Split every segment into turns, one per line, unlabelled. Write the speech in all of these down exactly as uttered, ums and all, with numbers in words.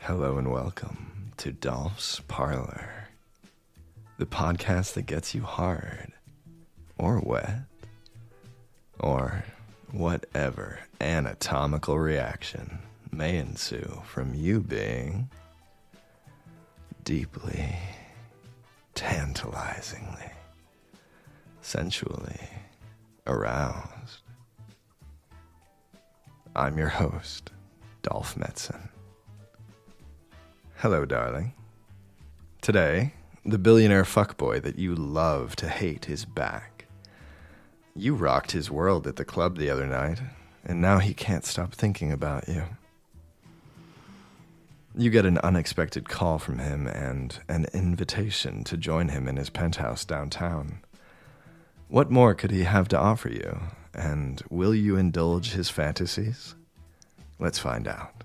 Hello and welcome to Dolph's Parlor, the podcast that gets you hard, or wet, or whatever anatomical reaction may ensue from you being deeply, tantalizingly, sensually aroused. I'm your host, Dolph Metzen. Hello, darling. Today, the billionaire fuckboy that you love to hate is back. You rocked his world at the club the other night, and now he can't stop thinking about you. You get an unexpected call from him and an invitation to join him in his penthouse downtown. What more could he have to offer you, and will you indulge his fantasies? Let's find out.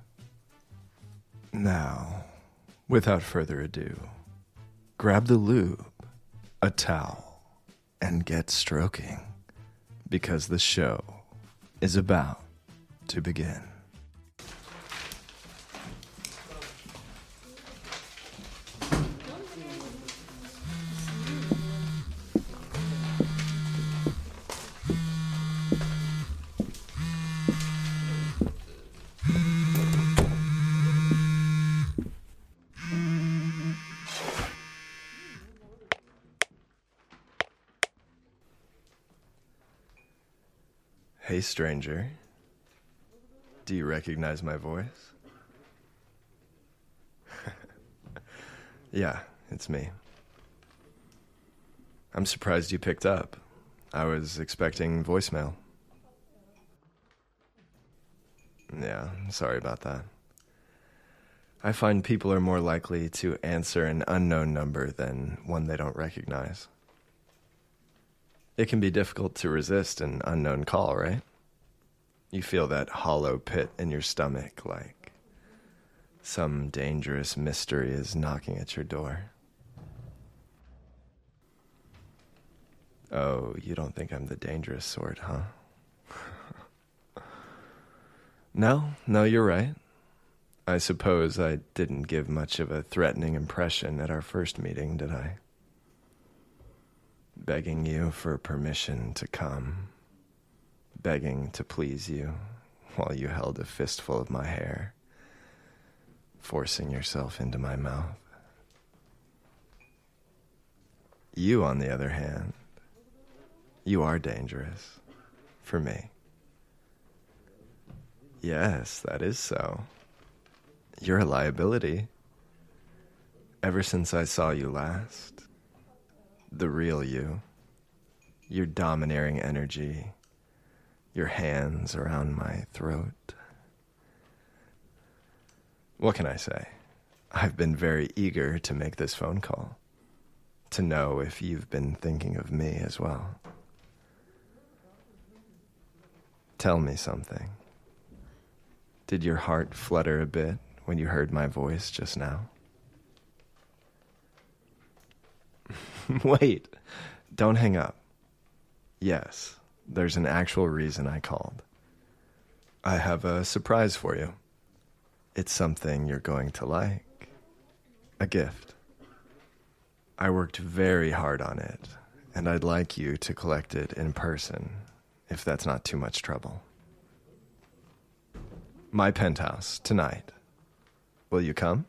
Now, without further ado, grab the lube, a towel, and get stroking, because the show is about to begin. Hey, stranger. Do you recognize my voice? Yeah, it's me. I'm surprised you picked up. I was expecting voicemail. Yeah, sorry about that. I find people are more likely to answer an unknown number than one they don't recognize. It can be difficult to resist an unknown call, right? You feel that hollow pit in your stomach, like some dangerous mystery is knocking at your door. Oh, you don't think I'm the dangerous sort, huh? No, no, you're right. I suppose I didn't give much of a threatening impression at our first meeting, did I? Begging you for permission to come, begging to please you while you held a fistful of my hair, forcing yourself into my mouth. You, on the other hand, you are dangerous for me. Yes, that is so. You're a liability. Ever since I saw you last, the real you, your domineering energy, your hands around my throat. What can I say? I've been very eager to make this phone call, to know if you've been thinking of me as well. Tell me something. Did your heart flutter a bit when you heard my voice just now? Wait, don't hang up. Yes, there's an actual reason I called. I have a surprise for you. It's something you're going to like. A gift. I worked very hard on it, and I'd like you to collect it in person, if that's not too much trouble. My penthouse, tonight. Will you come?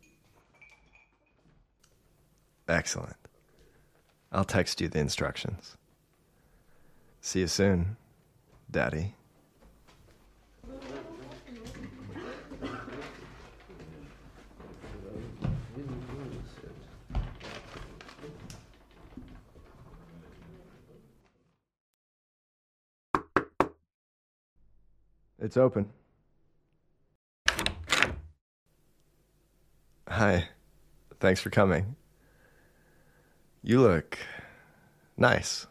Excellent. I'll text you the instructions. See you soon, Daddy. It's open. Hi. Thanks for coming. You look nice.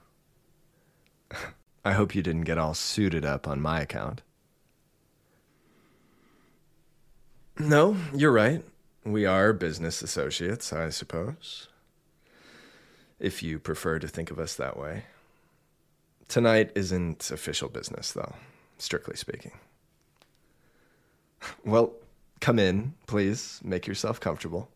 I hope you didn't get all suited up on my account. No, you're right. We are business associates, I suppose. If you prefer to think of us that way. Tonight isn't official business, though, strictly speaking. Well, Come in, please. Make yourself comfortable.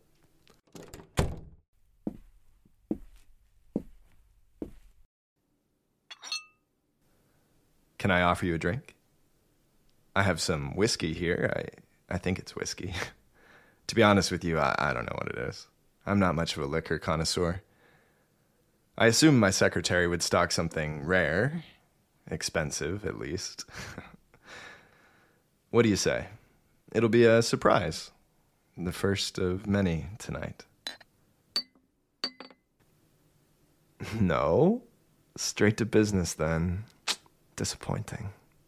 Can I offer you a drink? I have some whiskey here. I, I think it's whiskey. To be honest with you, I, I don't know what it is. I'm not much of a liquor connoisseur. I assume my secretary would stock something rare, expensive at least. What do you say? It'll be a surprise. The first of many tonight. No? Straight to business then. Disappointing.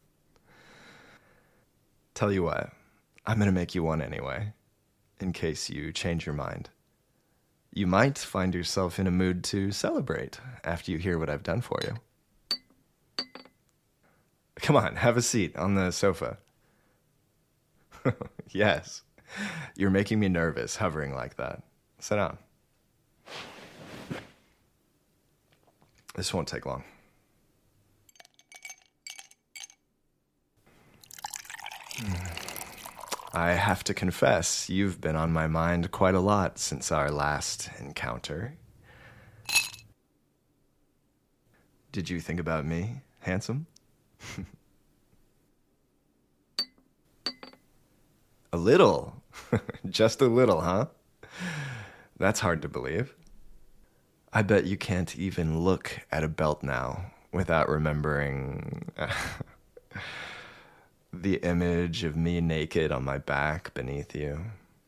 Tell you what, I'm gonna make you one anyway, in case you change your mind. You might find yourself in a mood to celebrate after you hear what I've done for you. Come on, have a seat on the sofa. Yes, you're making me nervous hovering like that. Sit down. This won't take long. I have to confess, you've been on my mind quite a lot since our last encounter. Did you think about me, handsome? A little. Just a little, huh? That's hard to believe. I bet you can't even look at a belt now without remembering the image of me naked on my back beneath you,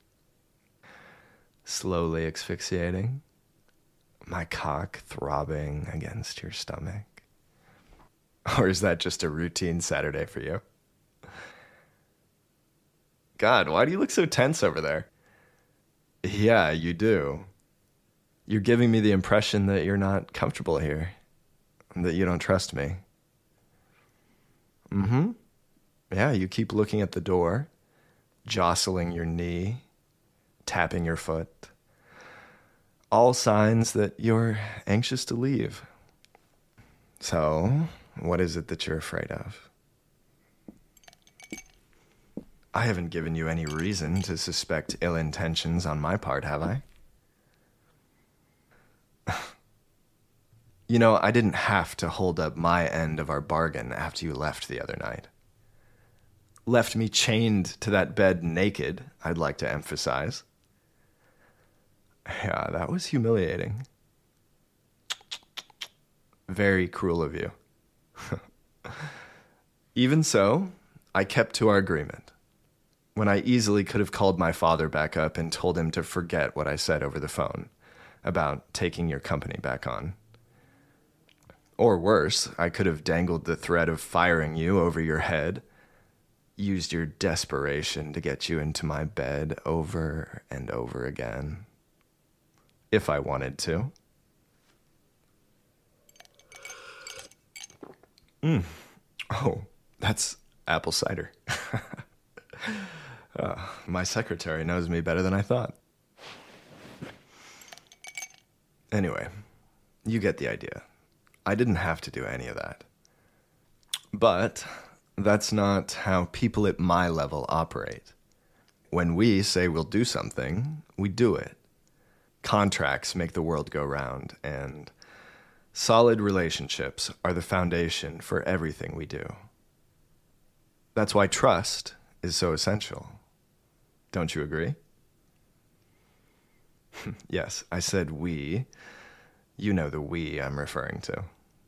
slowly asphyxiating, my cock throbbing against your stomach. Or is that just a routine Saturday for you? God, why do you look so tense over there? Yeah, you do. You're giving me the impression that you're not comfortable here, that you don't trust me. Mm-hmm. Yeah, you keep looking at the door, jostling your knee, tapping your foot. All signs that you're anxious to leave. So, what is it that you're afraid of? I haven't given you any reason to suspect ill intentions on my part, have I? You know, I didn't have to hold up my end of our bargain after you left the other night. Left me chained to that bed naked, I'd like to emphasize. Yeah, that was humiliating. Very cruel of you. Even so, I kept to our agreement. When I easily could have called my father back up and told him to forget what I said over the phone about taking your company back on. Or worse, I could have dangled the threat of firing you over your head, used your desperation to get you into my bed over and over again, if I wanted to. Mm. Oh, that's apple cider. uh, my secretary knows me better than I thought. Anyway, you get the idea. I didn't have to do any of that. But that's not how people at my level operate. When we say we'll do something, we do it. Contracts make the world go round, and solid relationships are the foundation for everything we do. That's why trust is so essential. Don't you agree? Yes, I said we. You know the we I'm referring to.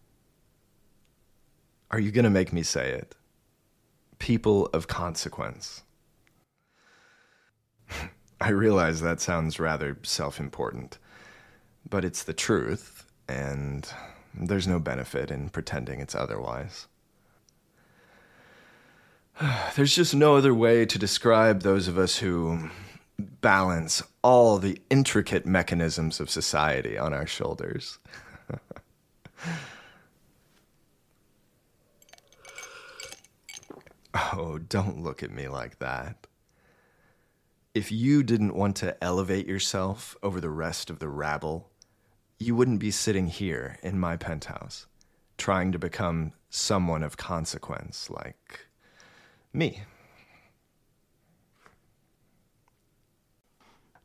Are you going to make me say it? People of consequence. I realize that sounds rather self-important, but it's the truth, and there's no benefit in pretending it's otherwise. There's just no other way to describe those of us who balance all the intricate mechanisms of society on our shoulders. Oh, don't look at me like that. If you didn't want to elevate yourself over the rest of the rabble, you wouldn't be sitting here in my penthouse, trying to become someone of consequence like me.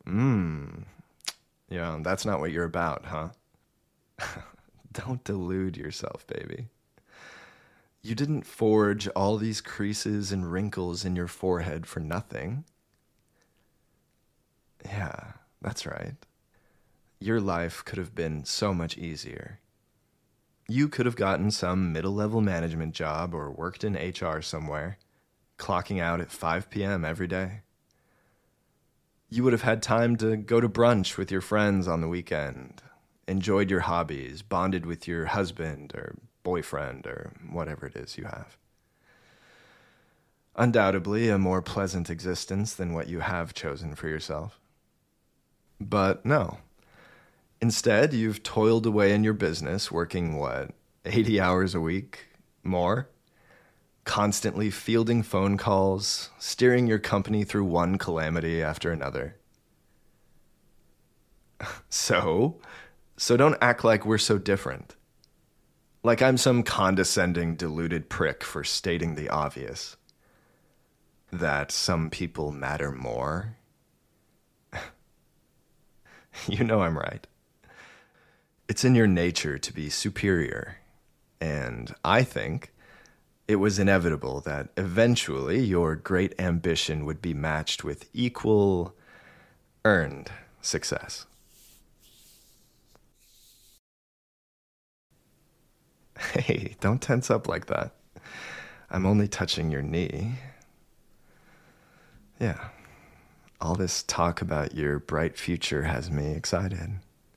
Mmm. Yeah, that's not what you're about, huh? Don't delude yourself, baby. You didn't forge all these creases and wrinkles in your forehead for nothing. Yeah, that's right. Your life could have been so much easier. You could have gotten some middle level management job or worked in H R somewhere, clocking out at five p m every day. You would have had time to go to brunch with your friends on the weekend, enjoyed your hobbies, bonded with your husband or boyfriend or whatever it is you have. Undoubtedly a more pleasant existence than what you have chosen for yourself. But no. Instead, you've toiled away in your business, working, what, eighty hours a week? More? Constantly fielding phone calls, steering your company through one calamity after another. So? So don't act like we're so different. Like I'm some condescending, deluded prick for stating the obvious. That some people matter more. You know I'm right. It's in your nature to be superior, and I think it was inevitable that eventually your great ambition would be matched with equal, earned success. Hey, don't tense up like that. I'm only touching your knee. Yeah, all this talk about your bright future has me excited.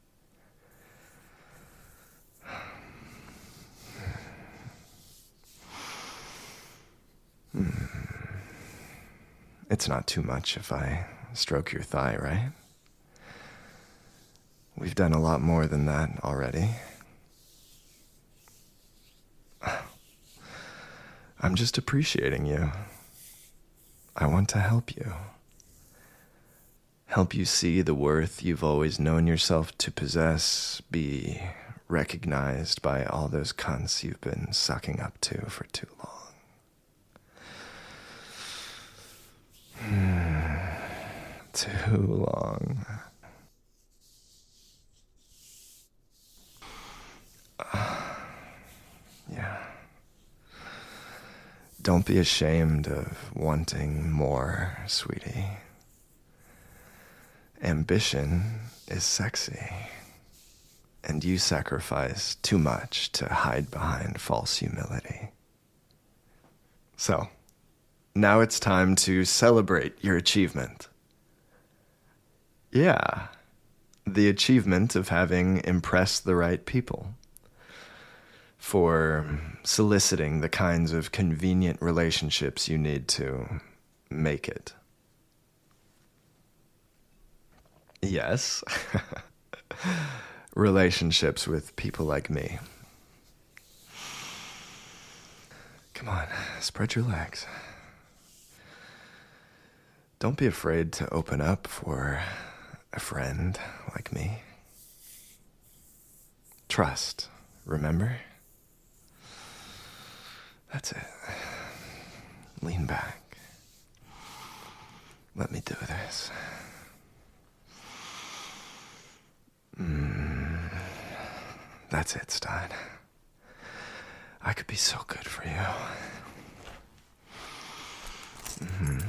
It's not too much if I stroke your thigh, right? We've done a lot more than that already. I'm just appreciating you. I want to help you. Help you see the worth you've always known yourself to possess, be recognized by all those cunts you've been sucking up to for too long. Too long. Uh, yeah. Don't be ashamed of wanting more, sweetie. Ambition is sexy, and you sacrifice too much to hide behind false humility. So, now it's time to celebrate your achievement. Yeah, the achievement of having impressed the right people. For soliciting the kinds of convenient relationships you need to make it. Yes. Relationships with people like me. Come on, spread your legs. Don't be afraid to open up for a friend like me. Trust, remember? That's it. Lean back. Let me do this. Mm, that's it, Stein. I could be so good for you. Mm-hmm.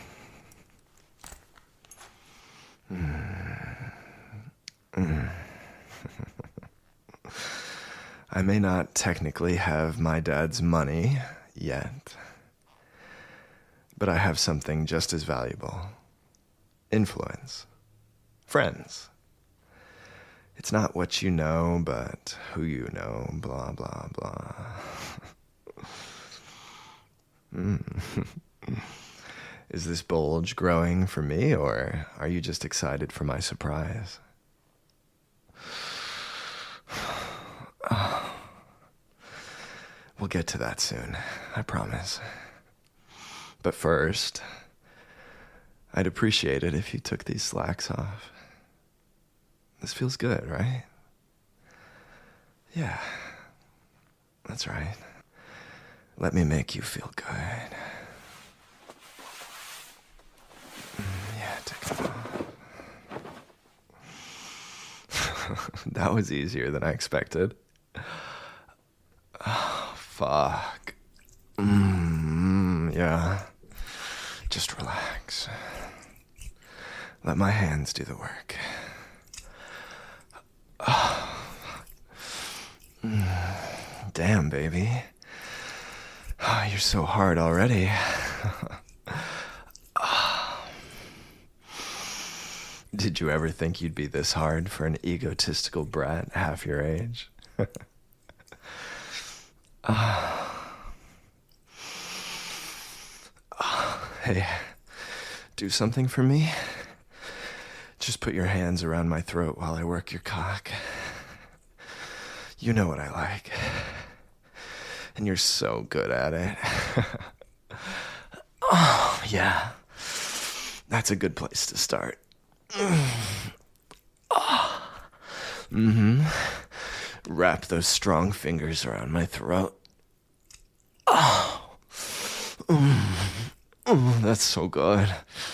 Mm. Mm. I may not technically have my dad's money yet, but I have something just as valuable. Influence. Friends. It's not what you know, but who you know, blah, blah, blah. Mm. Is this bulge growing for me, or are you just excited for my surprise? Oh. We'll get to that soon, I promise. But first, I'd appreciate it if you took these slacks off. This feels good, right? Yeah, that's right. Let me make you feel good. Mm, yeah, take them off. That was easier than I expected. Oh, fuck. Mm, yeah. Just relax. Let my hands do the work. Oh. Mm. Damn, baby. Oh, you're so hard already. Did you ever think you'd be this hard for an egotistical brat half your age? uh, uh, hey, do something for me? Just put your hands around my throat while I work your cock. You know what I like. And you're so good at it. Oh, yeah. That's a good place to start. Oh. Mm-hmm. Wrap those strong fingers around my throat. Oh. Mm. Mm, that's so good.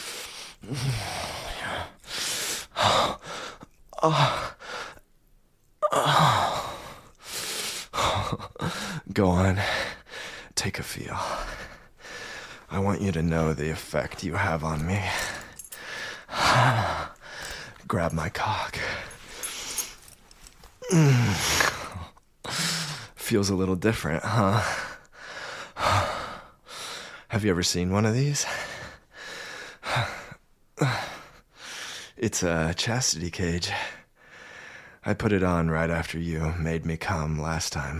Oh. Oh. Oh. Go on. Take a feel. I want you to know the effect you have on me. Grab my cock. Mm. Feels a little different, huh? Have you ever seen one of these? It's a chastity cage. I put it on right after you made me come last time.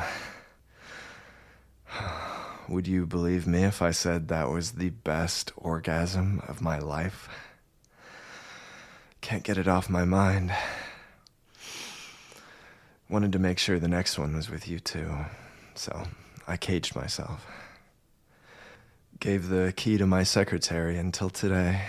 Would you believe me if I said that was the best orgasm of my life? Can't get it off my mind. Wanted to make sure the next one was with you too, so I caged myself. Gave the key to my secretary until today.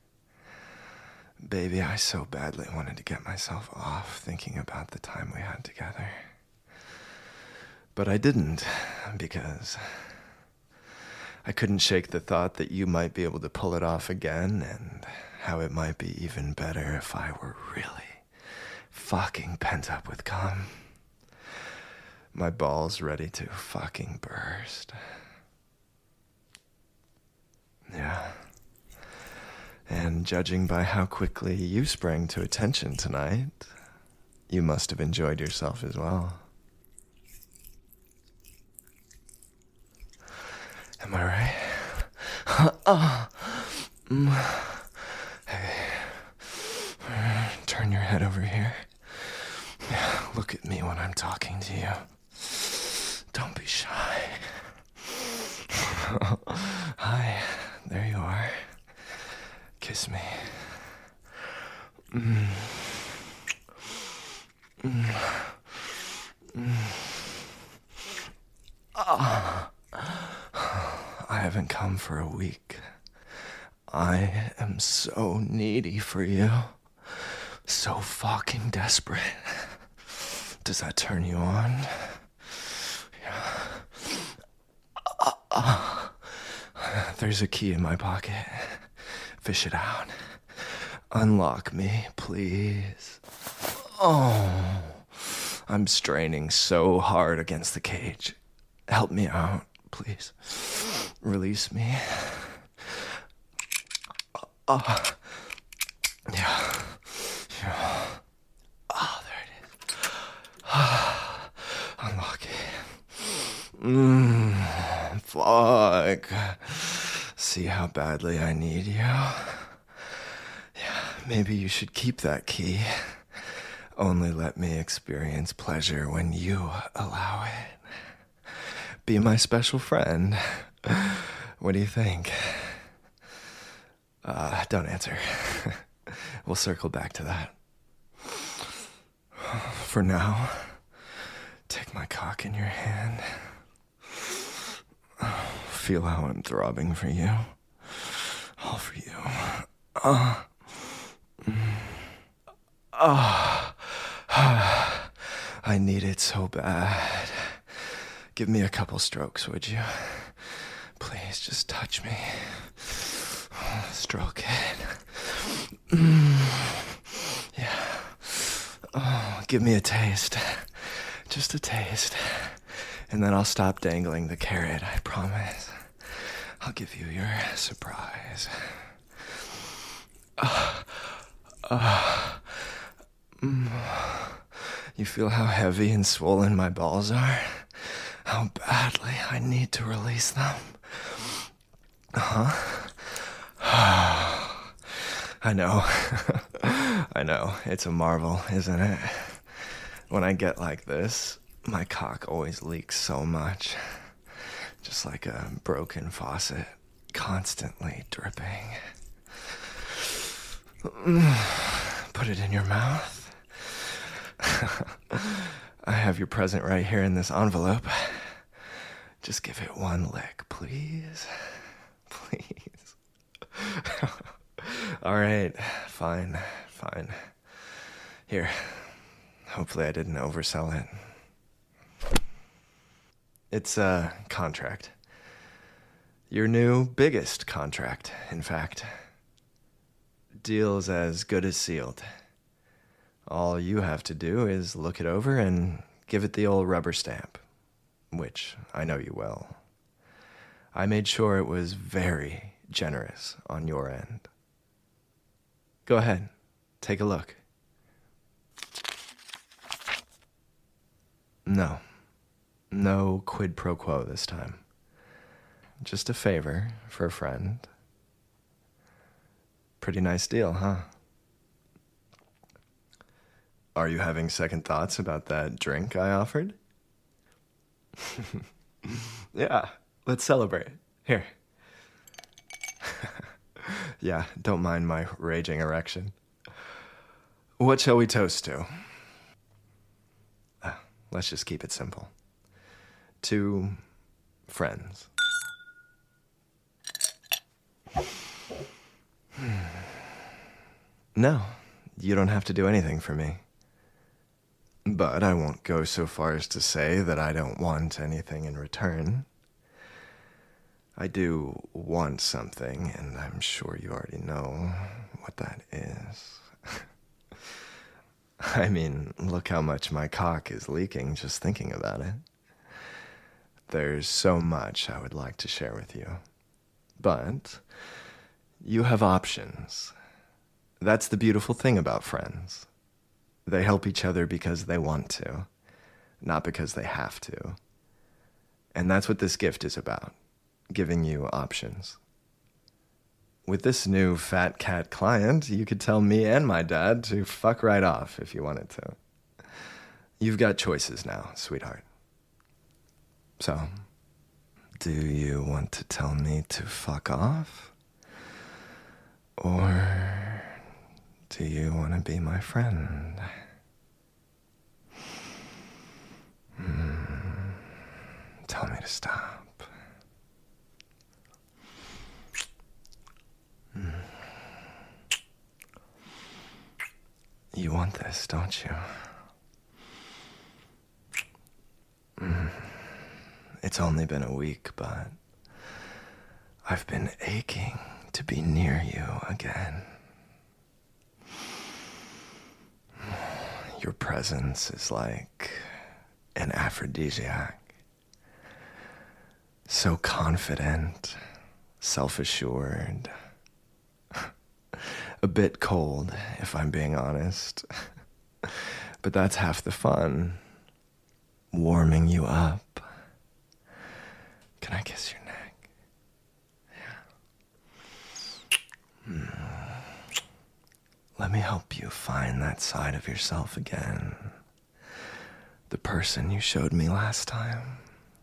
Baby, I so badly wanted to get myself off thinking about the time we had together. But I didn't, because I couldn't shake the thought that you might be able to pull it off again, and how it might be even better if I were really fucking pent up with cum. My balls ready to fucking burst. Yeah. And judging by how quickly you sprang to attention tonight, you must have enjoyed yourself as well. Am I right? Oh. Mm. Hey. Turn your head over here. Look at me when I'm talking to you. Don't be shy. Hi, there you are. Kiss me. Mm. Mm. Mm. Ah. I haven't come for a week. I am so needy for you. So fucking desperate. Does that turn you on? Yeah. Uh, uh. There's a key in my pocket. Fish it out. Unlock me, please. Oh, I'm straining so hard against the cage. Help me out, please. Release me. Oh, yeah. Yeah. Oh, there it is. Unlock it. Mmm. Fuck. See how badly I need you? Yeah, maybe you should keep that key. Only let me experience pleasure when you allow it. Be my special friend. What do you think? Uh, don't answer. We'll circle back to that. For now, take my cock in your hand. Feel how I'm throbbing for you. All for you. Uh, uh, I need it so bad. Give me a couple strokes, would you? Please, just touch me. Stroke it. Mm. Yeah. Oh, Give me a taste. Just a taste. And then I'll stop dangling the carrot, I promise. I'll give you your surprise. Uh, uh, mm. You feel how heavy and swollen my balls are? How badly I need to release them? Huh? I know. I know. It's a marvel, isn't it? When I get like this, my cock always leaks so much. Just like a broken faucet, constantly dripping. Put it in your mouth. I have your present right here in this envelope. Just give it one lick, please. Please. All right, fine, fine. Here, hopefully I didn't oversell it. It's a contract. Your new biggest contract, in fact. Deal's as good as sealed. All you have to do is look it over and give it the old rubber stamp, which I know you will. I made sure it was very generous on your end. Go ahead, take a look. No, no quid pro quo this time. Just a favor for a friend. Pretty nice deal, huh? Are you having second thoughts about that drink I offered? Yeah, let's celebrate. Here. Yeah, don't mind my raging erection. What shall we toast to? Uh, let's just keep it simple. To friends. No, you don't have to do anything for me. But I won't go so far as to say that I don't want anything in return. I do want something, and I'm sure you already know what that is. I mean, look how much my cock is leaking just thinking about it. There's so much I would like to share with you. But you have options. That's the beautiful thing about friends. They help each other because they want to, not because they have to. And that's what this gift is about, giving you options. With this new fat cat client, you could tell me and my dad to fuck right off if you wanted to. You've got choices now, sweetheart. So, do you want to tell me to fuck off? Or do you want to be my friend? Hmm. Tell me to stop. Hmm. You want this, don't you? Hmm. It's only been a week, but I've been aching to be near you again. Your presence is like an aphrodisiac. So confident, self-assured. A bit cold, if I'm being honest. But that's half the fun. Warming you up. Can I kiss your neck? Yeah. Hmm. Let me help you find that side of yourself again. The person you showed me last time.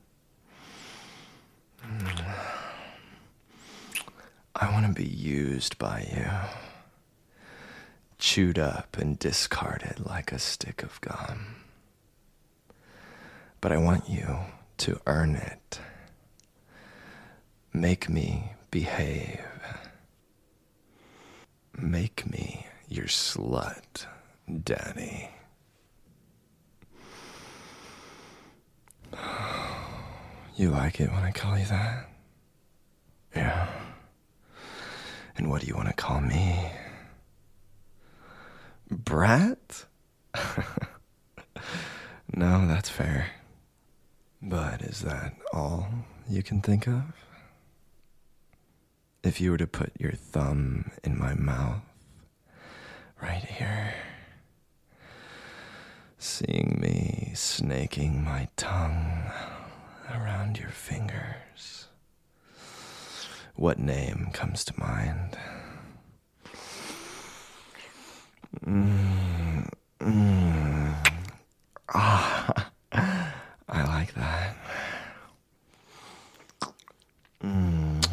I want to be used by you. Chewed up and discarded like a stick of gum. But I want you to earn it. Make me behave. Make me your slut, daddy. You like it when I call you that? Yeah. And what do you want to call me? Brat? No, that's fair. But is that all you can think of? If you were to put your thumb in my mouth, right here, seeing me snaking my tongue around your fingers, what name comes to mind? Mm, mm. Ah, I like that. Mm.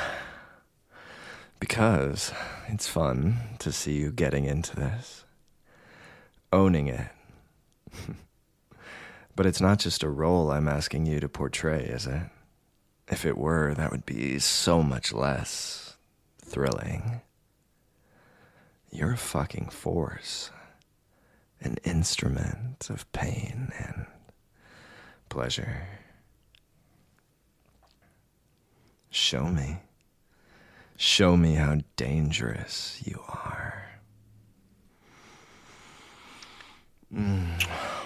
Because it's fun to see you getting into this, owning it. But it's not just a role I'm asking you to portray, is it? If it were, that would be so much less thrilling. You're a fucking force, an instrument of pain and pleasure. Show me. Show me how dangerous you are. Mm.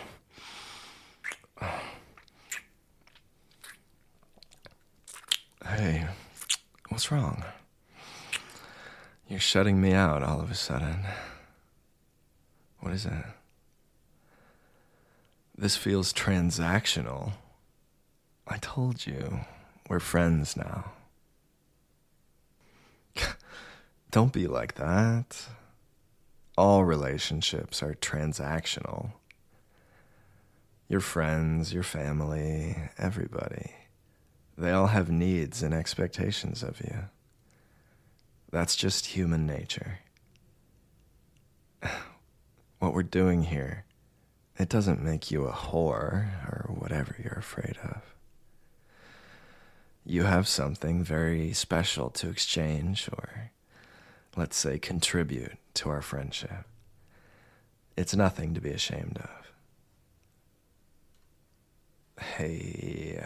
Hey, what's wrong? You're shutting me out all of a sudden. What is it? This feels transactional. I told you, we're friends now. Don't be like that. All relationships are transactional. Your friends, your family, everybody. They all have needs and expectations of you. That's just human nature. What we're doing here, it doesn't make you a whore or whatever you're afraid of. You have something very special to exchange or, let's say, contribute to our friendship. It's nothing to be ashamed of. Hey...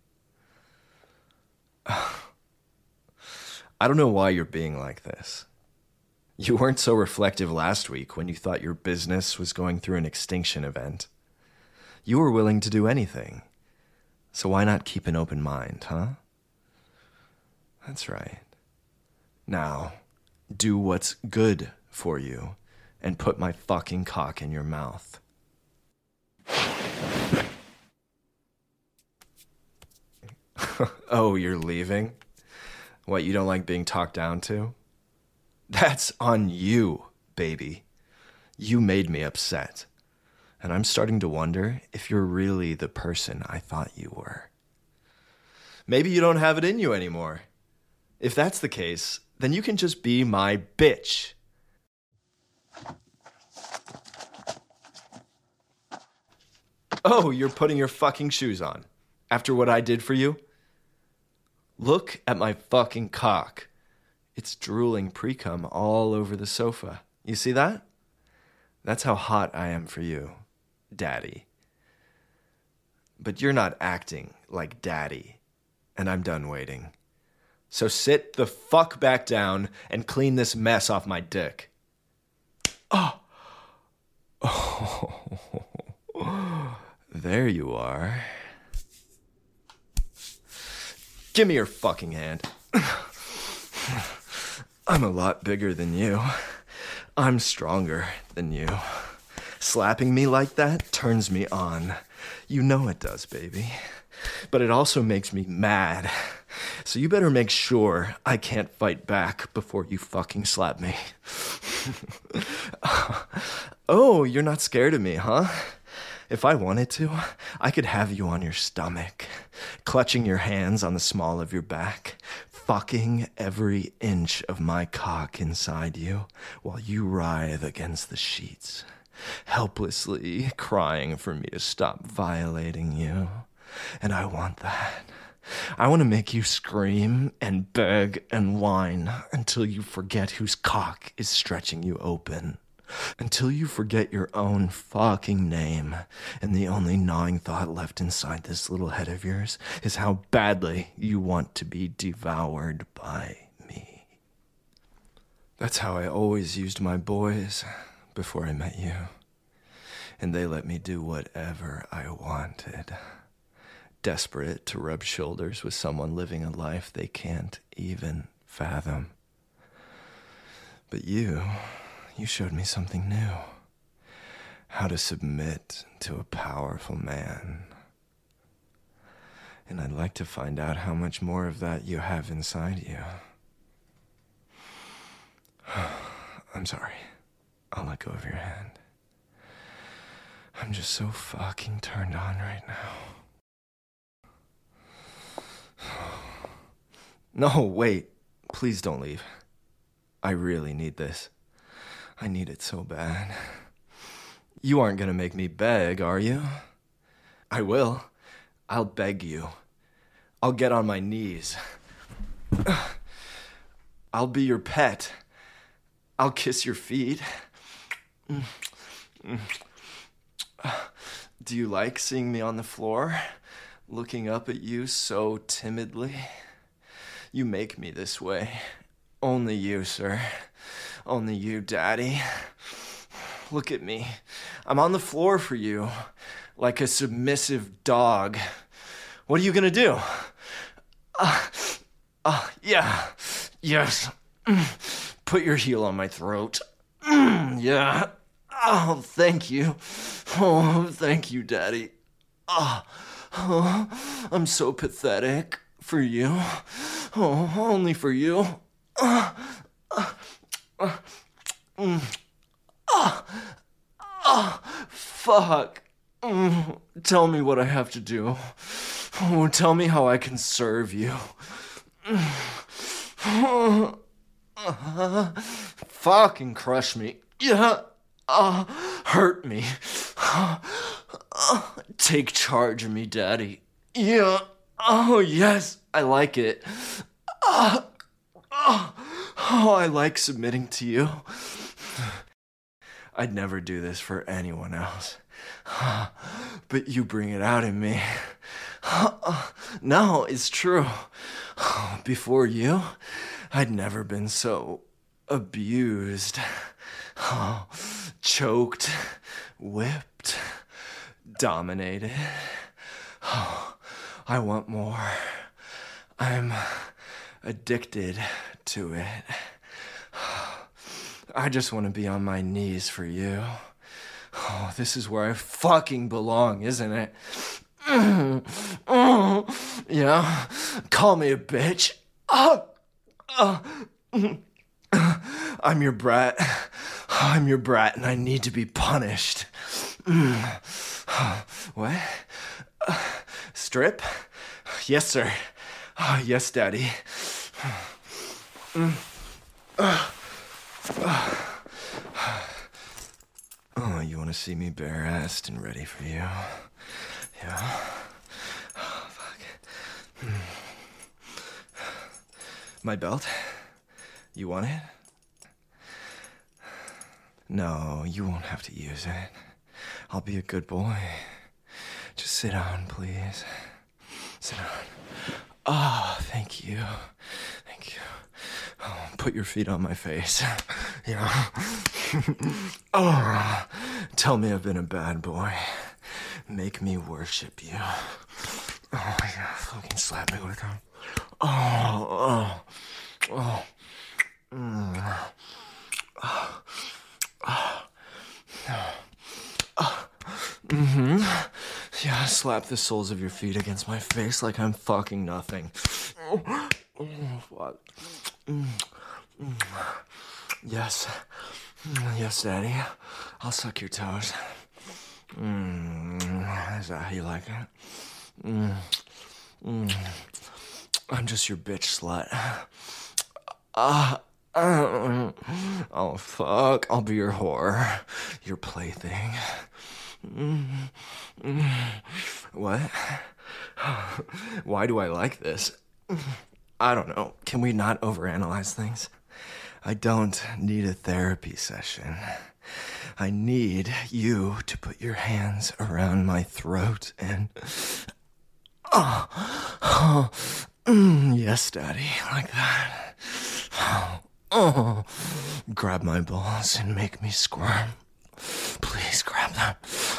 I don't know why you're being like this. You weren't so reflective last week when you thought your business was going through an extinction event. You were willing to do anything. So why not keep an open mind, huh? That's right. Now, do what's good for you and put my fucking cock in your mouth. Oh, you're leaving? What, you don't like being talked down to? That's on you, baby. You made me upset. And I'm starting to wonder if you're really the person I thought you were. Maybe you don't have it in you anymore. If that's the case, then you can just be my bitch. Oh, you're putting your fucking shoes on. After what I did for you? Look at my fucking cock. It's drooling pre-cum all over the sofa. You see that? That's how hot I am for you, daddy. But you're not acting like daddy, and I'm done waiting. So sit the fuck back down and clean this mess off my dick. Oh. Oh. There you are. Give me your fucking hand. I'm a lot bigger than you. I'm stronger than you. Slapping me like that turns me on. You know it does, baby. But it also makes me mad. So you better make sure I can't fight back before you fucking slap me. Oh, you're not scared of me, huh? If I wanted to, I could have you on your stomach, clutching your hands on the small of your back, fucking every inch of my cock inside you while you writhe against the sheets, helplessly crying for me to stop violating you. And I want that. I want to make you scream and beg and whine until you forget whose cock is stretching you open. Until you forget your own fucking name, and the only gnawing thought left inside this little head of yours is how badly you want to be devoured by me. That's how I always used my boys before I met you. and they let me do whatever I wanted. Desperate to rub shoulders with someone living a life they can't even fathom. But you, you showed me something new. How to submit to a powerful man. And I'd like to find out how much more of that you have inside you. I'm sorry. I'll let go of your hand. I'm just so fucking turned on right now. No, wait. Please don't leave. I really need this. I need it so bad. You aren't gonna make me beg, are you? I will. I'll beg you. I'll get on my knees. I'll be your pet. I'll kiss your feet. Do you like seeing me on the floor, looking up at you so timidly? You make me this way. Only you, sir. Only you, Daddy. Look at me. I'm on the floor for you, like a submissive dog. What are you gonna do? Uh, uh, yeah, yes. Put your heel on my throat. Yeah. Oh, thank you. Oh, thank you, Daddy. Oh, oh, I'm so pathetic for you. Oh, only for you. Uh, uh, uh, mm. Oh, oh, fuck. Mm, tell me what I have to do. Oh, tell me how I can serve you. Oh, uh, fucking crush me. Yeah. Uh, hurt me. Uh, take charge of me, Daddy. Yeah. Oh, yes. I like it. Uh, oh, oh, I like submitting to you. I'd never do this for anyone else. But you bring it out in me. No, it's true. Before you, I'd never been so abused. Choked, whipped, dominated. I want more. I'm addicted to it. I just want to be on my knees for you. Oh, this is where I fucking belong, isn't it? Yeah, call me a bitch. Oh, oh. I'm your brat. I'm your brat, and I need to be punished. What? Strip? Yes, sir. Oh, yes, Daddy. Oh, you want to see me bare-assed and ready for you? Yeah. Oh, fuck. My belt? You want it? No, you won't have to use it. I'll be a good boy. Just sit down, please. Sit down. Oh, thank you. Thank you. Oh, put your feet on my face. Yeah. Oh, tell me I've been a bad boy. Make me worship you. Oh, yeah, fucking slap me with them. Oh, oh, oh. Mm. Oh. Oh. Oh. Mm-hmm. Yeah, slap the soles of your feet against my face like I'm fucking nothing. Oh, oh fuck. Mm. Mm. Yes. Yes, Daddy. I'll suck your toes. Mm. Is that how you like it? Mm. Mm. I'm just your bitch slut. Ah. Uh, oh, fuck. I'll be your whore. Your plaything. Mm. Mm. What? Why do I like this? I don't know. Can we not overanalyze things? I don't need a therapy session. I need you to put your hands around my throat and... Oh, oh, mm, yes, Daddy, like that. Oh, oh, grab my balls and make me squirm. Please grab them.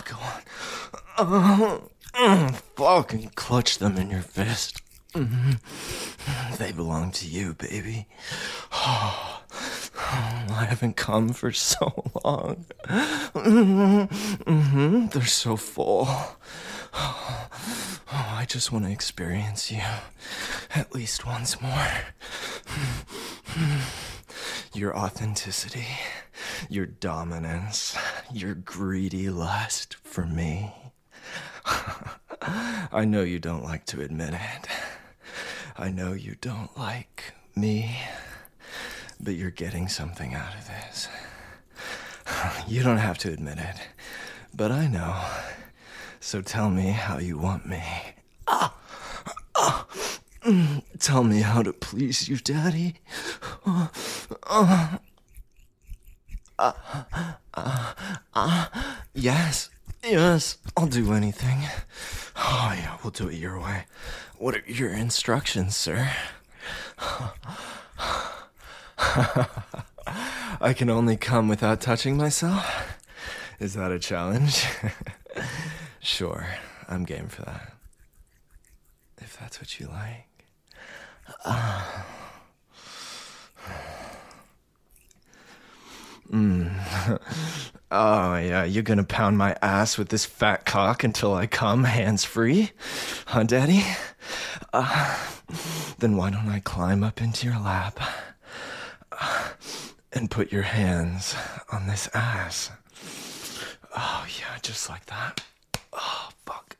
go on. Oh, mm, fucking clutch them in your fist. Mm-hmm. They belong to you, baby. Oh, I haven't come for so long. Mm-hmm. Mm-hmm. They're so full. Oh, I just want to experience you at least once more. Your authenticity, your dominance, your greedy lust for me. I know you don't like to admit it. I know you don't like me, but you're getting something out of this. You don't have to admit it, but I know. So tell me how you want me. Ah, ah, mm, tell me how to please you, Daddy. Uh, uh, uh, uh, uh, yes, yes, I'll do anything. Oh, yeah, we'll do it your way. What are your instructions, sir? I can only come without touching myself? Is that a challenge? Sure, I'm game for that. If that's what you like. Uh. Mm. Oh, yeah, you're gonna pound my ass with this fat cock until I come hands-free? Huh, Daddy? Uh, then why don't I climb up into your lap uh, and put your hands on this ass? Oh, yeah, just like that. Oh, fuck.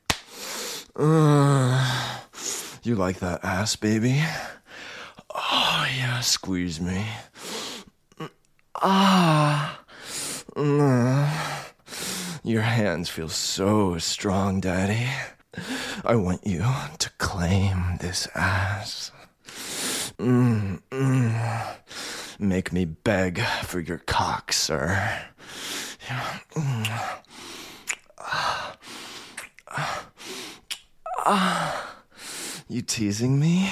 Uh, you like that ass, baby? Oh, yeah, squeeze me. Ah. Mm. Your hands feel so strong, Daddy. I want you to claim this ass. Mm, mm. Make me beg for your cock, sir. Yeah. Mm. Ah. Ah. Ah. You teasing me?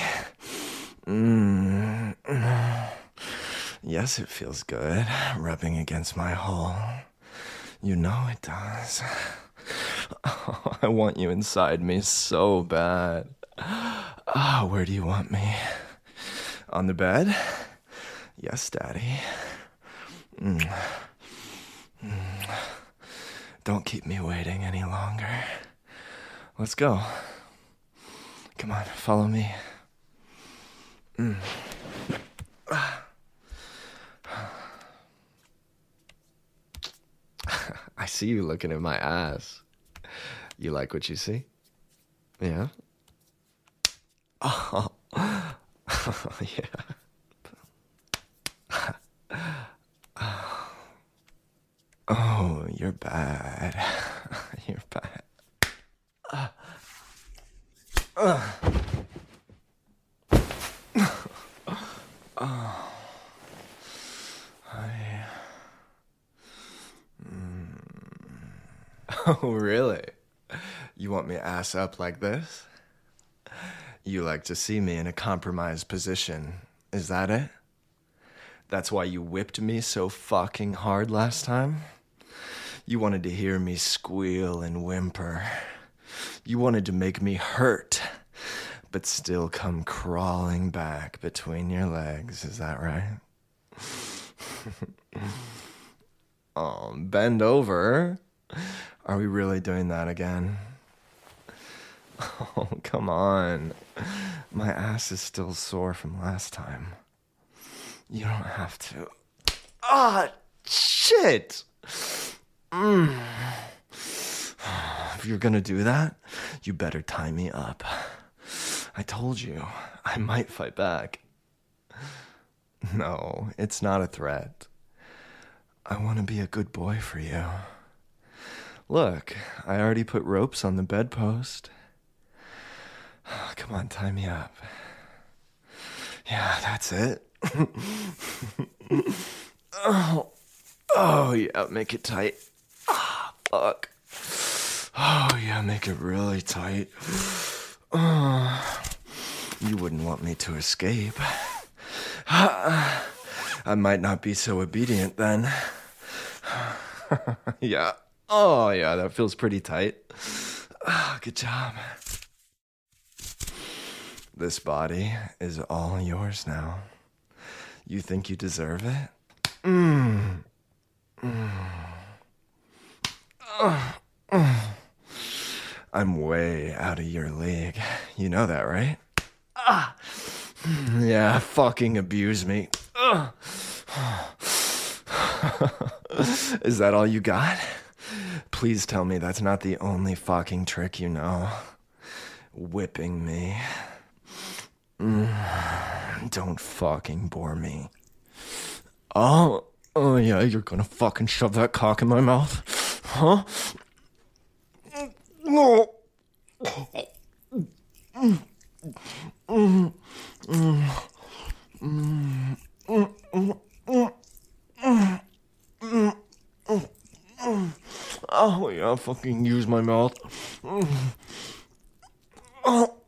Mm. Mm. Yes, it feels good, rubbing against my hole. You know it does. Oh, I want you inside me so bad. Ah, oh, where do you want me? On the bed? Yes, Daddy. Mm. Mm. Don't keep me waiting any longer. Let's go. Come on, follow me. Mm. Ah. I see you looking at my ass. You like what you see? Yeah? Oh, oh yeah. Oh, you're bad. You're bad. Uh, uh. Oh. I... Mm. Oh, really? You want me ass up like this? You like to see me in a compromised position. Is that it? That's why you whipped me so fucking hard last time? You wanted to hear me squeal and whimper. You wanted to make me hurt, but still come crawling back between your legs. Is that right? Oh, bend over. Are we really doing that again? Oh, come on. My ass is still sore from last time. You don't have to. Ah, shit! Mm. If you're gonna do that, you better tie me up. I told you, I might fight back. No, it's not a threat. I want to be a good boy for you. Look, I already put ropes on the bedpost. Come on, tie me up. Yeah, that's it. Oh, oh yeah, make it tight. Ah, fuck. Oh yeah, make it really tight. Oh, you wouldn't want me to escape. I might not be so obedient then. Yeah, Oh, yeah, that feels pretty tight. Ah, good job. This body is all yours now. You think you deserve it? Mmm. Mm. Uh, uh. I'm way out of your league. You know that, right? Ah. Yeah, fucking abuse me. Uh. Is that all you got? Please tell me that's not the only fucking trick you know. Whipping me. Mm. Don't fucking bore me. Oh, oh yeah, you're gonna fucking shove that cock in my mouth? Huh? No. Mm. Mm. Mm. Mm. Mm. Mm. Mm. Mm. Mm. Oh yeah, fucking use my mouth. Mm. Oh.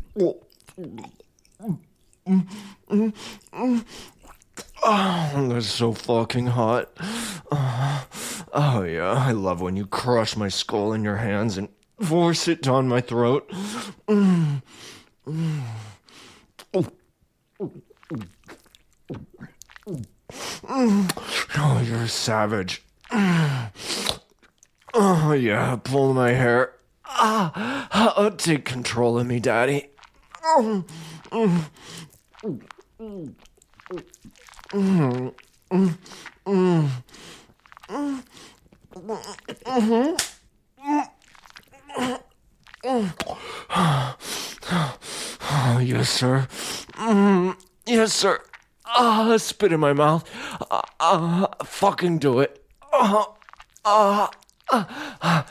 Mm. Mm. Mm. Oh, that's so fucking hot. Uh, oh yeah, I love when you crush my skull in your hands and force it down my throat. Mm. Mm. Oh. Oh, you're a savage. Oh yeah, pull my hair. Ah, oh, take control of me, Daddy. Oh. Mm. Mm. Mm, mm, mm, mm, mm, mm. Oh, yes, sir. Mm, yes, sir. Ah, uh, spit in my mouth. Ah, uh, uh, fucking do it. Ah, ah, ah,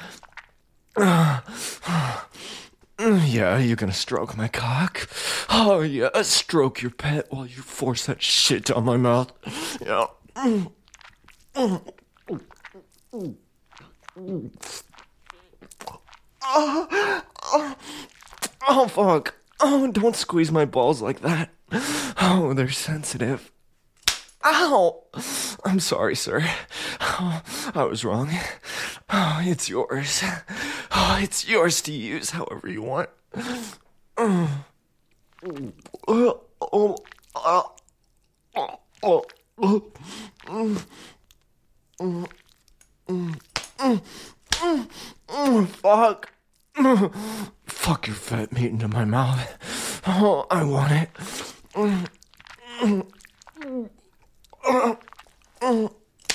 ah. Yeah, you gonna stroke my cock? Oh yeah, stroke your pet while you force that shit down my mouth. Yeah. Mm. Mm. Mm. Mm. Oh, oh, oh, fuck. Oh, don't squeeze my balls like that. Oh, they're sensitive. Ow! I'm sorry, sir. Oh, I was wrong. Oh, it's yours. Oh, it's yours to use however you want. Oh, oh, oh, oh, oh, oh. Mm, mm, mm, mm, mm, mm, fuck. Fuck your fat meat into my mouth. Oh, I want it. Mm, mm, mm. Oh, mm,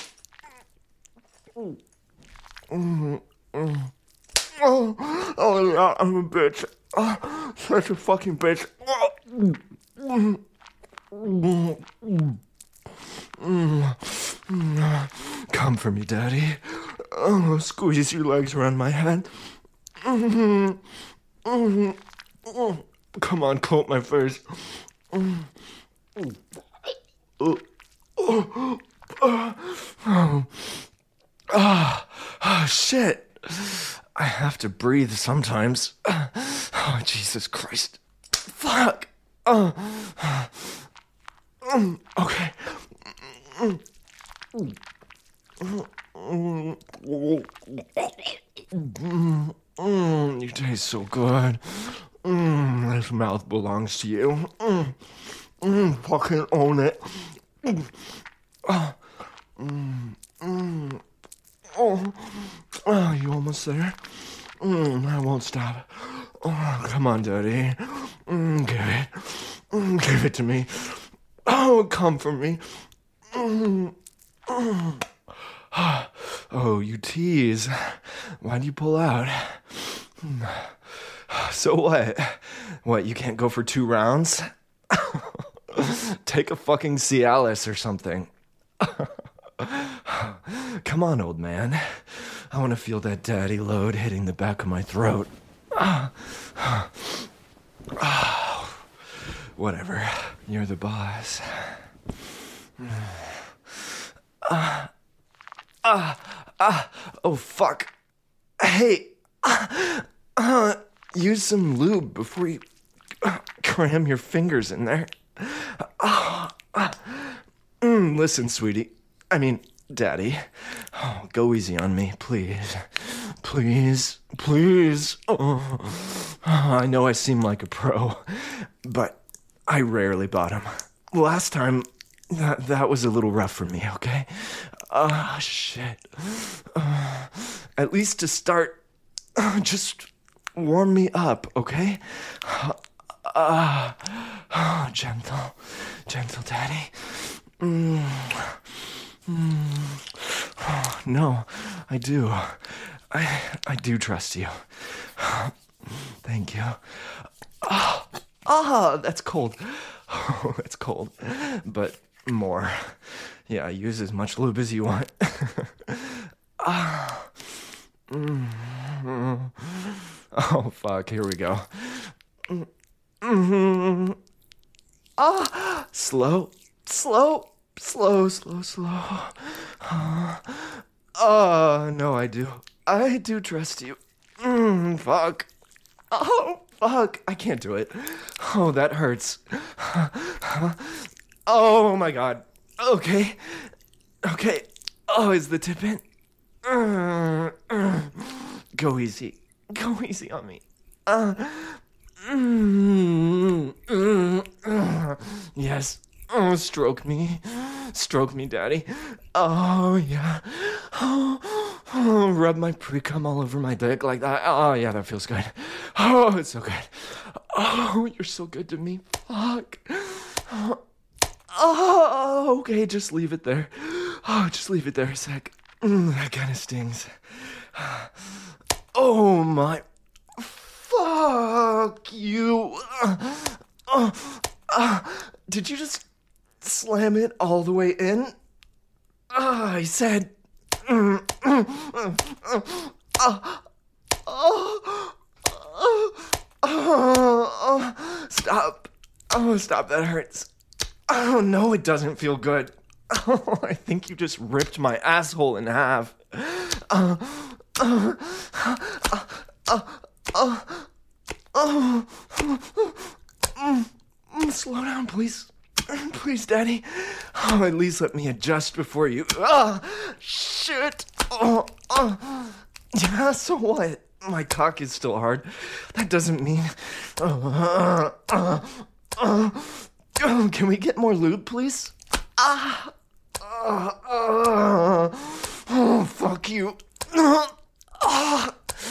mm, mm. Oh, oh yeah, I'm a bitch. Oh, such a fucking bitch. Oh, mm, mm, mm, mm, mm. Come for me, Daddy. Oh, squeeze your legs around my head. Mm, mm, mm. Come on, coat my face. Mm, mm. Oh, oh, oh, oh. Ah, oh, shit. I have to breathe sometimes. Oh, Jesus Christ. Fuck. Oh. Mm, okay. Mm, mm, mm, mm, you taste so good. Mm, this mouth belongs to you. Mm, mm, fucking own it. Mm, oh, mm, mm. Oh, oh, you almost there? Mm, I won't stop. Oh, come on, Daddy. Mm, give it. Mm, give it to me. Oh, come for me. Mm, mm. Oh, you tease. Why'd you pull out? So what? What, you can't go for two rounds? Take a fucking Cialis or something. Come on, old man. I want to feel that daddy load hitting the back of my throat. Whatever. You're the boss. Ah. Ah. Ah. Oh, fuck. Hey. Ah, uh, use some lube before you uh, cram your fingers in there. Ah. Uh, mm, listen, sweetie. I mean, Daddy. Oh, go easy on me, please. Please, please. Oh, I know I seem like a pro, but I rarely bottom. Last time, that, that was a little rough for me, okay? Ah, uh, shit. Uh, at least to start, uh, just warm me up, okay? Ah, uh, uh, gentle, gentle daddy. Mm. Mm. Oh, no, I do. I I do trust you. Thank you. Ah, oh, oh, that's cold. Oh, that's cold. But more. Yeah, use as much lube as you want. Ah. Mm. Oh, fuck. Here we go. Mm-hmm. Ah, slow, slow, slow, slow, slow. Oh, no, I do. I do trust you. Mm, fuck. Oh, fuck. I can't do it. Oh, that hurts. Oh, my God. Okay. Okay. Oh, is the tip in? Uh, uh. Go easy. Go easy on me. Uh, mm, mm, uh. Yes. Oh, stroke me. Stroke me, Daddy. Oh, yeah. Oh, oh, rub my pre-cum all over my dick like that. Oh, yeah, that feels good. Oh, it's so good. Oh, you're so good to me. Fuck. Oh, oh, okay, just leave it there. Oh, just leave it there a sec. Mm, that kind of stings. Oh, my. Fuck you. Uh, uh, uh, did you just slam it all the way in? Uh, I said. Mm, mm, mm, uh, uh, oh, oh, oh, stop. Oh, stop. That hurts. Oh, no, it doesn't feel good. Oh, I think you just ripped my asshole in half. Uh, uh, uh, uh, uh, uh, uh, uh, slow down, please. Please, Daddy. Oh, at least let me adjust before you. Ah, shit. Oh, oh. Yeah, so what? My cock is still hard. That doesn't mean. Uh, uh, uh, uh, can we get more lube, please? Ah. Uh, uh, oh, fuck you. Uh, uh,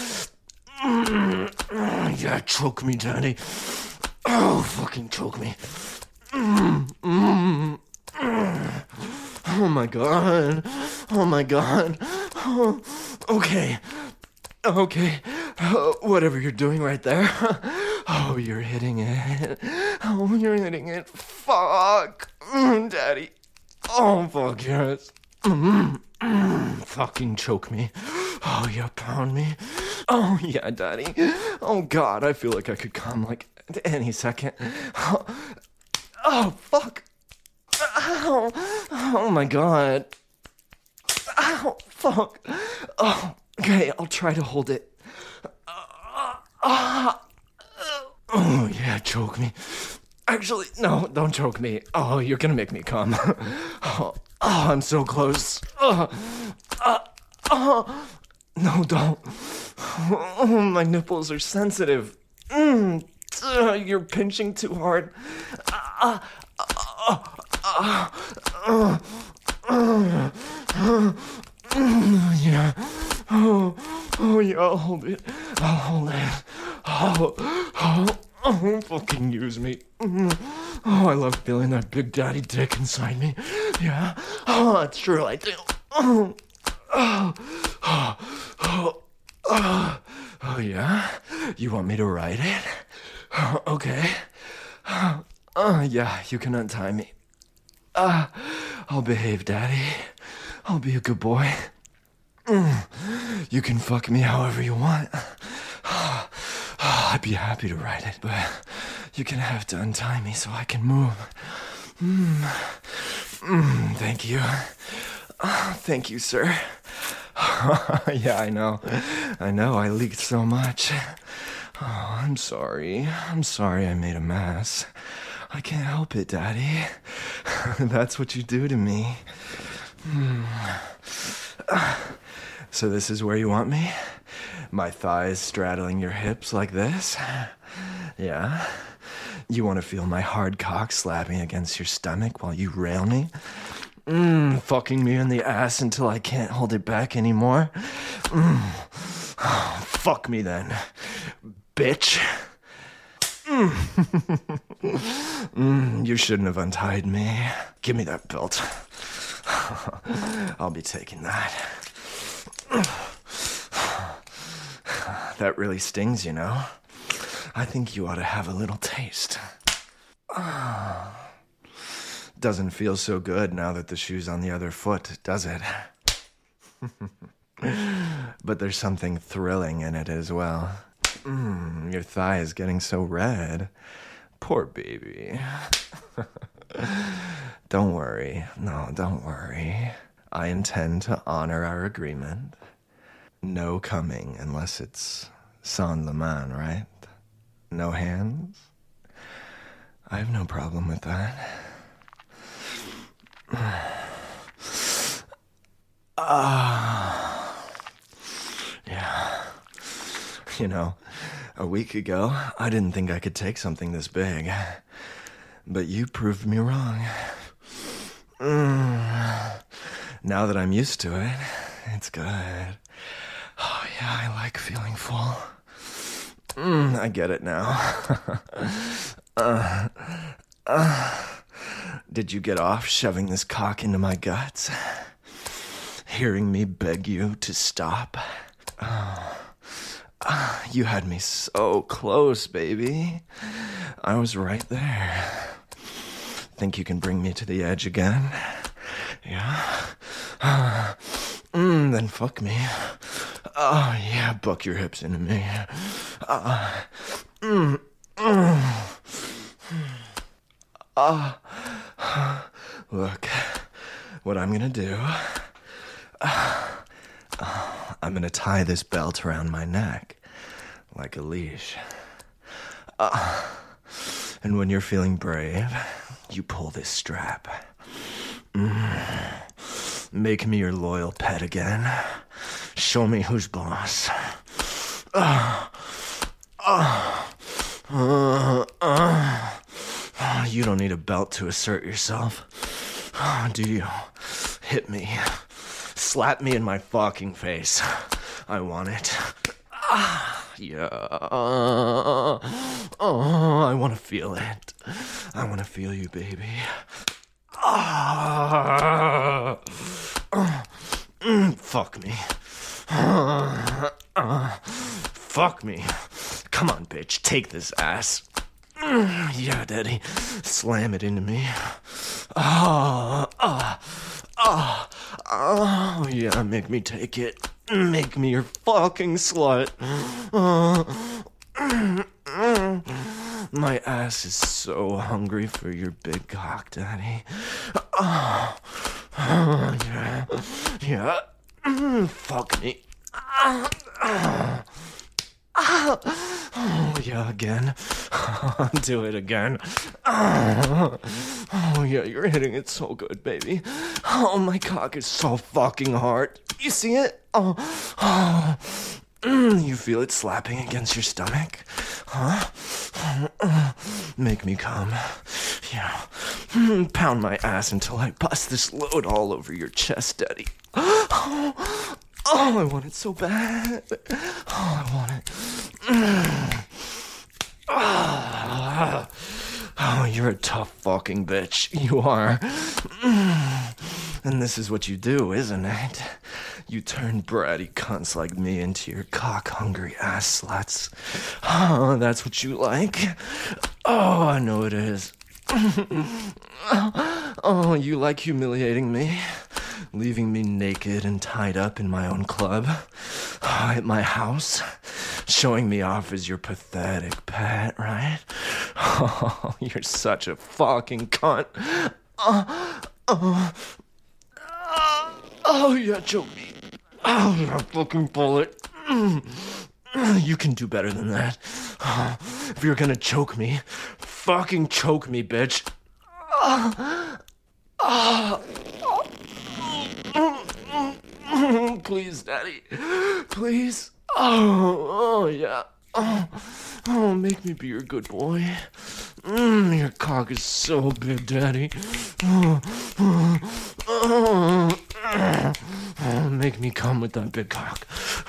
mm, yeah, choke me, Daddy. Oh, fucking choke me. Mm, mm, mm. Oh my god. Oh my god. Oh, okay. Okay. Uh, whatever you're doing right there. Oh, you're hitting it. Oh, you're hitting it. Fuck. Mm, Daddy. Oh, fuck yes. Mm, mm, fucking choke me. Oh, you pound me. Oh, yeah, Daddy. Oh, God, I feel like I could come, like, any second. Oh, oh fuck. Ow. Oh, my God. Ow, fuck. Oh, okay, I'll try to hold it. Uh, uh, oh, yeah, choke me. Actually, no, don't choke me. Oh, you're gonna make me come. Oh, oh I'm so close. Oh, uh, oh. No, don't. Oh, my nipples are sensitive. Mm, uh, you're pinching too hard. Uh, uh, uh, uh, uh, uh, uh, yeah. Oh, oh, yeah, I'll hold it. I'll hold it. Oh, oh. Oh, fucking use me. Oh, I love feeling that big daddy dick inside me. Yeah. Oh, that's true, I do. Oh, oh, oh, oh, oh, oh yeah? You want me to ride it? Oh, okay. Oh, uh, yeah, you can untie me. Uh, I'll behave, Daddy. I'll be a good boy. Mm, you can fuck me however you want. I'd be happy to ride it, but you're gonna have to untie me so I can move. Mm. Mm, thank you. Oh, thank you, sir. Yeah, I know. I know, I leaked so much. Oh, I'm sorry. I'm sorry I made a mess. I can't help it, Daddy. That's what you do to me. Mm. So this is where you want me? My thighs straddling your hips like this? Yeah? You want to feel my hard cock slapping against your stomach while you rail me? Mmm, fucking me in the ass until I can't hold it back anymore? Mmm. Oh, fuck me then, bitch. Mm. mm, you shouldn't have untied me. Give me that belt. I'll be taking that. That really stings, you know? I think you ought to have a little taste. Doesn't feel so good now that the shoe's on the other foot, does it? But there's something thrilling in it as well. Mm, your thigh is getting so red. Poor baby. Don't worry. No, don't worry. I intend to honor our agreement. No coming unless it's sans la main, right? No hands? I have no problem with that. Ah. Yeah. You know, a week ago, I didn't think I could take something this big. But you proved me wrong. Mm. Now that I'm used to it, it's good. Oh, yeah, I like feeling full. Mm, I get it now. uh, uh, did you get off shoving this cock into my guts? Hearing me beg you to stop? Oh. Uh, you had me so close, baby. I was right there. Think you can bring me to the edge again? Yeah? Uh, mm, then fuck me. Oh, yeah, buck your hips into me. Uh, mm, mm. Uh, look, what I'm gonna do... Uh, uh, I'm gonna tie this belt around my neck, like a leash. Uh, and when you're feeling brave, you pull this strap. Mm. Make me your loyal pet again. Show me who's boss. Uh, uh, uh, uh. You don't need a belt to assert yourself. Uh, do you? Hit me. Slap me in my fucking face. I want it. Ah, yeah. Oh, I want to feel it. I want to feel you, baby. Ah, uh, mm, fuck me. Uh, uh, fuck me. Come on, bitch. Take this ass. Mm, yeah, daddy. Slam it into me. Ah, ah, ah. Oh, yeah, make me take it. Make me your fucking slut. Uh, mm, mm. My ass is so hungry for your big cock, daddy. Oh, oh yeah. Yeah. Mm, fuck me. Uh, uh, uh, oh, yeah, again. Do it again. Oh, oh, yeah, you're hitting it so good, baby. Oh, my cock is so fucking hard. You see it? Oh, oh. Mm, you feel it slapping against your stomach? Huh? Make me come. Yeah. Mm, pound my ass until I bust this load all over your chest, daddy. Oh, oh, I want it so bad. Oh, I want it. Mm. Oh, oh, you're a tough fucking bitch. You are. Mm. And this is what you do, isn't it? You turn bratty cunts like me into your cock-hungry ass sluts. Oh, that's what you like? Oh, I know it is. Oh, you like humiliating me? Leaving me naked and tied up in my own club? Oh, at my house? Showing me off as your pathetic pet, right? Oh, you're such a fucking cunt. Oh, oh, oh, oh yeah, choke me. Oh, you fucking bullet. Mm. You can do better than that. Oh, if you're gonna choke me, fucking choke me, bitch. Oh, oh, oh, Please, Daddy. Please. Oh, oh, yeah. Oh, oh, make me be your good boy. Mm, your cock is so big, Daddy. Oh, oh, oh, oh, make me come with that big cock.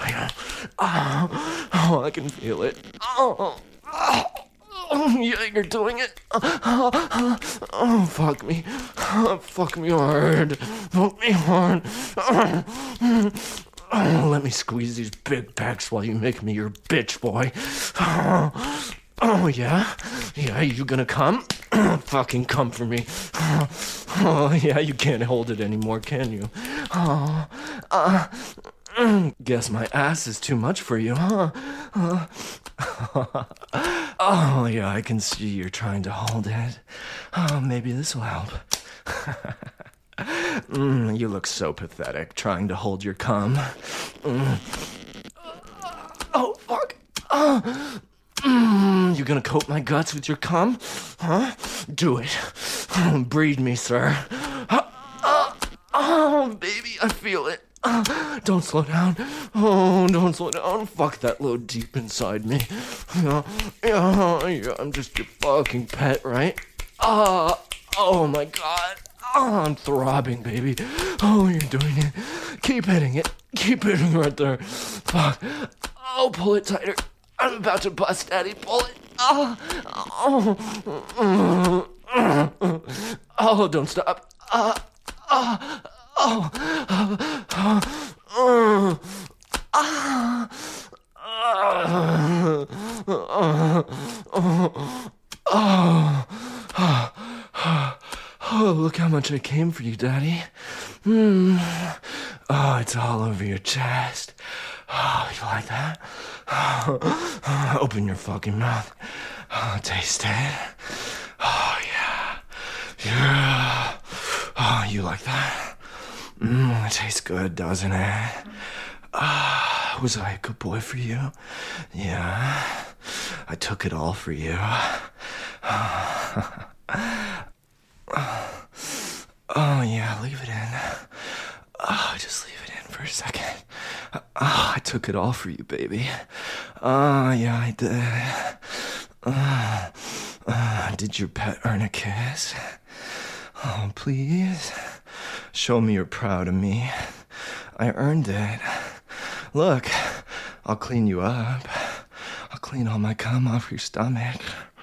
Oh, oh, I can feel it. Oh, oh, oh, yeah, you're doing it. Oh, oh, oh, fuck me. Oh, fuck me hard. Fuck me hard. Oh, oh, let me squeeze these big pecs while you make me your bitch, boy. Oh, oh yeah? Yeah, you gonna come? Fucking come for me. Oh, yeah, you can't hold it anymore, can you? Oh, uh, guess my ass is too much for you, huh? Uh, oh, yeah, I can see you're trying to hold it. Oh, maybe this will help. Mm, you look so pathetic trying to hold your cum. Mm. Oh, fuck. Oh. Mm, you gonna coat my guts with your cum? Huh? Do it. Oh, breed me, sir. Oh, oh, oh, baby, I feel it. Oh, don't slow down. Oh, don't slow down. Fuck that load deep inside me. Yeah, yeah, yeah, I'm just your fucking pet, right? Oh, oh my god. Oh, I'm throbbing, baby. Oh, you're doing it. Keep hitting it. Keep hitting right there. Fuck. Oh, pull it tighter. I'm about to bust, Daddy. Pull it. Oh, oh, oh, don't stop. Uh, oh, oh, oh, oh, oh, oh, oh, look how much I came for you, Daddy. Mm. Oh, it's all over your chest. Oh, you like that? Oh, open your fucking mouth. Oh, taste it. Oh, yeah. Yeah. Oh, you like that? Mmm, it tastes good, doesn't it? Ah, was I a good boy for you? Yeah. I took it all for you. Oh, yeah, leave it in. Oh, just leave it in for a second. Oh, I took it all for you, baby. Oh, yeah, I did. Uh, uh, did your pet earn a kiss? Oh, please. Show me you're proud of me. I earned it. Look, I'll clean you up. I'll clean all my cum off your stomach.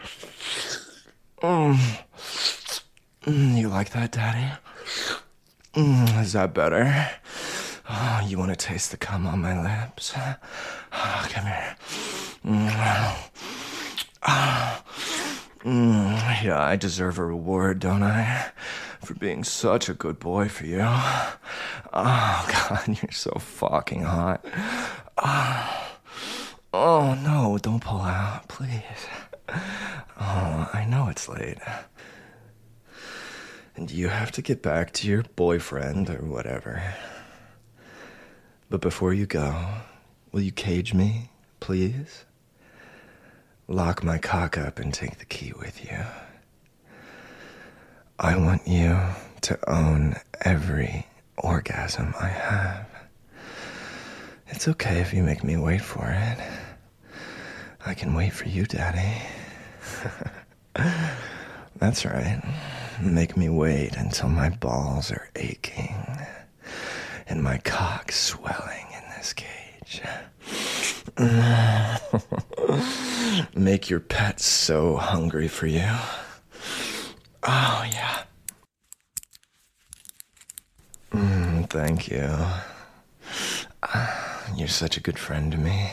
Mm. Mm, you like that, Daddy? Mm, is that better? Oh, you want to taste the cum on my lips? Oh, come here. Mm. Oh. Mm, yeah, I deserve a reward, don't I? For being such a good boy for you. Oh, God, you're so fucking hot. Oh, oh no, don't pull out, please. Oh, I know it's late. And you have to get back to your boyfriend or whatever. But before you go, will you cage me, please? Lock my cock up and take the key with you. I want you to own every orgasm I have. It's okay if you make me wait for it. I can wait for you, Daddy. That's right. Make me wait until my balls are aching and my cock swelling in this cage. Make your pet so hungry for you. Oh, yeah. Mm, thank you. Uh, you're such a good friend to me.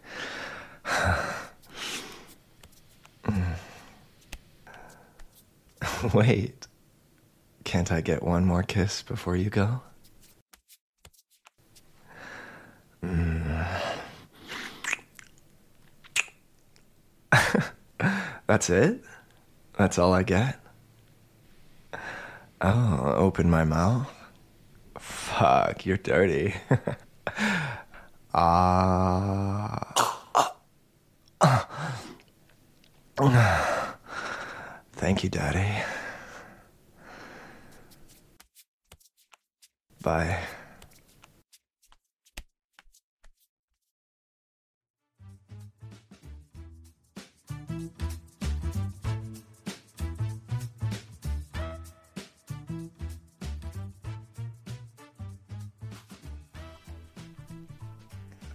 mm. Wait. Can't I get one more kiss before you go? Mm. That's it? That's all I get? Oh, open my mouth? Fuck, you're dirty. Ah. uh. Thank you, Daddy. Bye.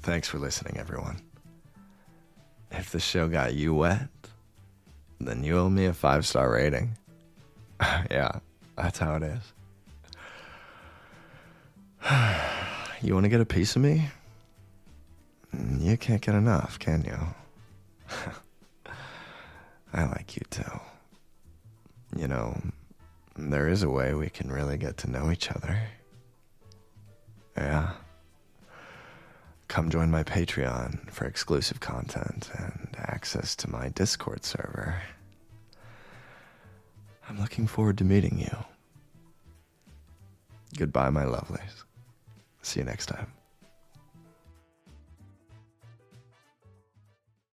Thanks for listening, everyone. If the show got you wet, then you owe me a five-star rating. Yeah, that's how it is. You want to get a piece of me? You can't get enough, can you? I like you too. You know, there is a way we can really get to know each other. Yeah. Come join my Patreon for exclusive content and access to my Discord server. I'm looking forward to meeting you. Goodbye, my lovelies. See you next time.